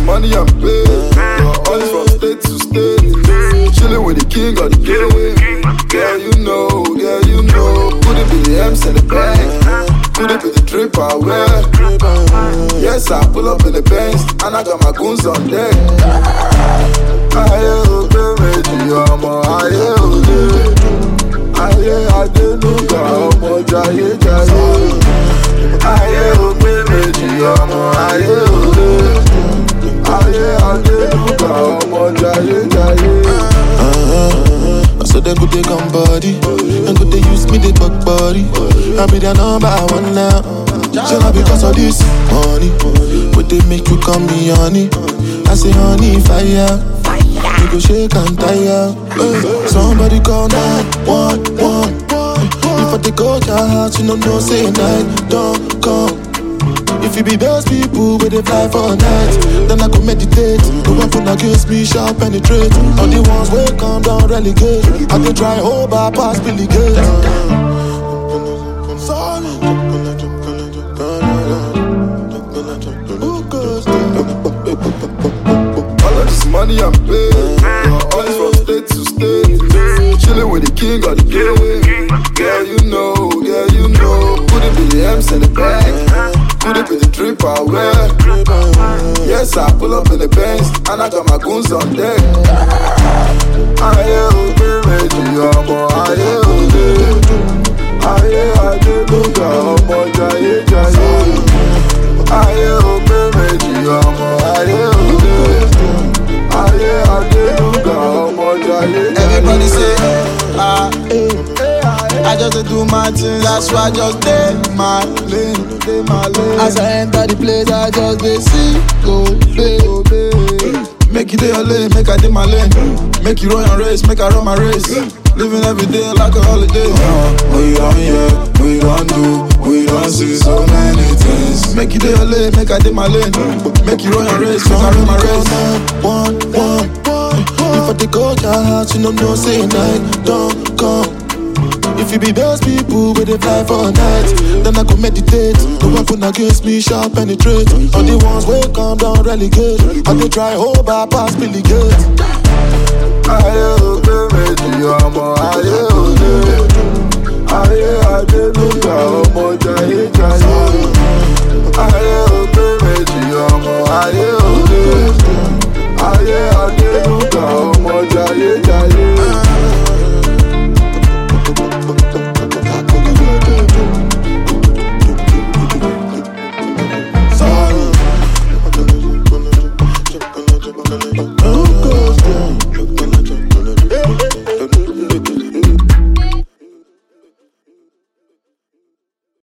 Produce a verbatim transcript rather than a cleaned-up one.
money and play. Your all is from state to state. Chillin' with the king of the game. Girl, you know, girl, you know. Could it be the M's in the bag? Could it be the drip I wear? Yes, I pull up in the Benz and I got my goons on deck. Aye, oh, baby, ọmọ ayé òde. Ayé Adénúgà ọmọ jayé jayé. Ayé ògbé méjì ọmọ ayé òde. Ayé Adénúgà ọmọ jayé jayé. So they go take on body, and go they use me they buck body. I be their number one now. So not because of this money, but they make you call me honey. I say honey fire, you go shake and tire. Hey, somebody call nine one one. If I take out your house, you know no say night don't come. If you be those people where they fly for a night, then I go meditate. The weapon against me shall penetrate. All the ones where come down relegate. I can try hold by past Billy Gates. All of this money and play. All is from state to state. Chillin' with the king of the game. Girl, you know, girl, you know. Could it be the M's in the bag? Could it be the drip I wear? Yes, I pull up in the Benz and I got my goons on deck. Ayé ògbé méjì ọmọ ayé òde. Ayé Adénúgà ọmọ jayé jayé. Ayé ògbé méjì ọmọ ayé òde. Ayé Adénúgà ọmọ jayé jayé. Everybody say, ah, eh, eh, I just do my thing, that's why I just take my lane. As I enter the place, I just dey see, go, baby. Make you do your lane, make I do my lane. Make you run your race, make I run my race. Living every day like a holiday. Uh, we don't hear, we don't do, we don't see so many things. Make you do your lane, make I do my lane. Make you run your race, make I run my race. One, one, one. If I take out your house, you know no say night don't come. If you be those people where they fly for a night, then I go meditate. The weapon against me shall penetrate. All the ones where come down relegate. I they try hold by past Billy Gates. Ayé ògbé méjì ọmọ ayé òde. Ayé Adénúgà ọmọ jayé jayé. Ayé ògbé méjì ọmọ ayé òde. Ayé Adénúgà ọmọ jayé jayé.